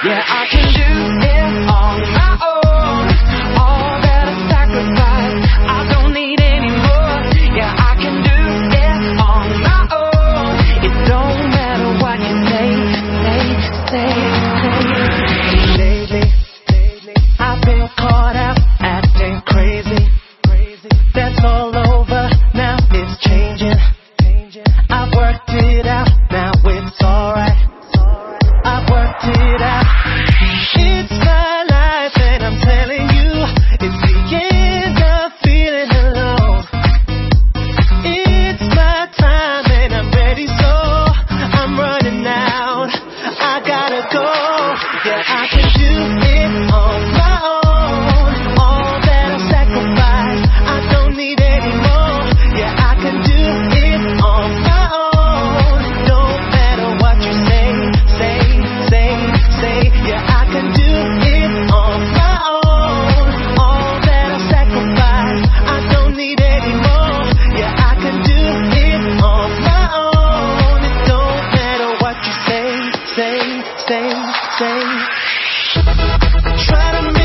Yeah, I can do it on my own. All that I sacrifice, I don't need any more. Yeah, I can do it on my own. It don't matter what you say. Lately, I've been caught out acting crazy. That's all over, now it's changing. I've worked it out, now it's alright. I've worked it out. It's my life and I'm telling you, it's the end of feeling alone. It's my time and I'm ready, so I'm running out. I gotta go. Yeah, I can do it on my own. All that I sacrifice, I don't need any more. Yeah, I can do it on my own. No matter what you say. Yeah, I can do it on my own. All that I sacrifice, I don't need any more. Yeah, I can do it on my own. It don't matter what you say. Try to